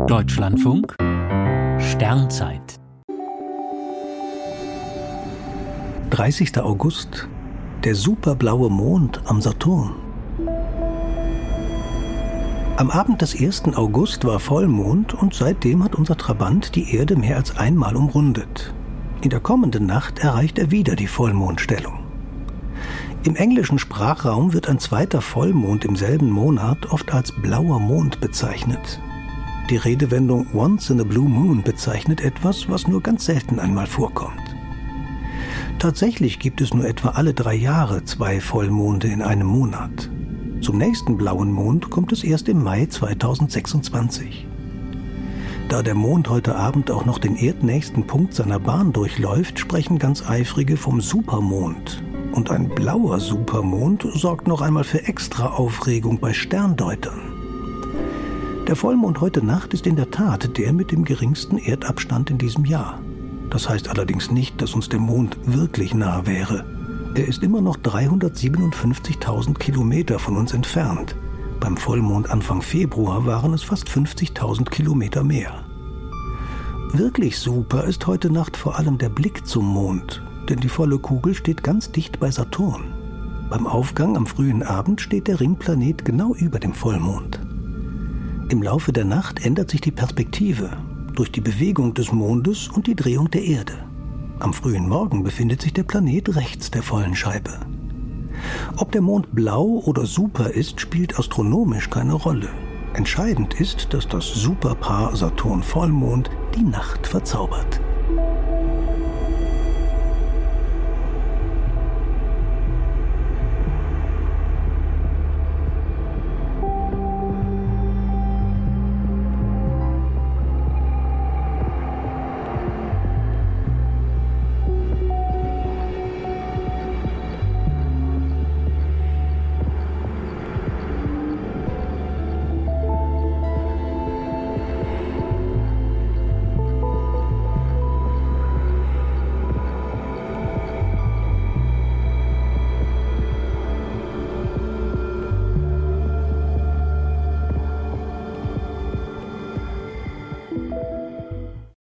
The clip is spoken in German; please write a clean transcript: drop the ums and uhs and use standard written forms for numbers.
Deutschlandfunk Sternzeit 30. August, der superblaue Mond am Saturn. Am Abend des 1. August war Vollmond und seitdem hat unser Trabant die Erde mehr als einmal umrundet. In der kommenden Nacht erreicht er wieder die Vollmondstellung. Im englischen Sprachraum wird ein zweiter Vollmond im selben Monat oft als blauer Mond bezeichnet. Die Redewendung Once in a Blue Moon bezeichnet etwas, was nur ganz selten einmal vorkommt. Tatsächlich gibt es nur etwa alle 3 Jahre 2 Vollmonde in einem Monat. Zum nächsten blauen Mond kommt es erst im Mai 2026. Da der Mond heute Abend auch noch den erdnächsten Punkt seiner Bahn durchläuft, sprechen ganz Eifrige vom Supermond. Und ein blauer Supermond sorgt noch einmal für extra Aufregung bei Sterndeutern. Der Vollmond heute Nacht ist in der Tat der mit dem geringsten Erdabstand in diesem Jahr. Das heißt allerdings nicht, dass uns der Mond wirklich nah wäre. Er ist immer noch 357.000 Kilometer von uns entfernt. Beim Vollmond Anfang Februar waren es fast 50.000 Kilometer mehr. Wirklich super ist heute Nacht vor allem der Blick zum Mond, denn die volle Kugel steht ganz dicht bei Saturn. Beim Aufgang am frühen Abend steht der Ringplanet genau über dem Vollmond. Im Laufe der Nacht ändert sich die Perspektive durch die Bewegung des Mondes und die Drehung der Erde. Am frühen Morgen befindet sich der Planet rechts der vollen Scheibe. Ob der Mond blau oder super ist, spielt astronomisch keine Rolle. Entscheidend ist, dass das Superpaar Saturn-Vollmond die Nacht verzaubert.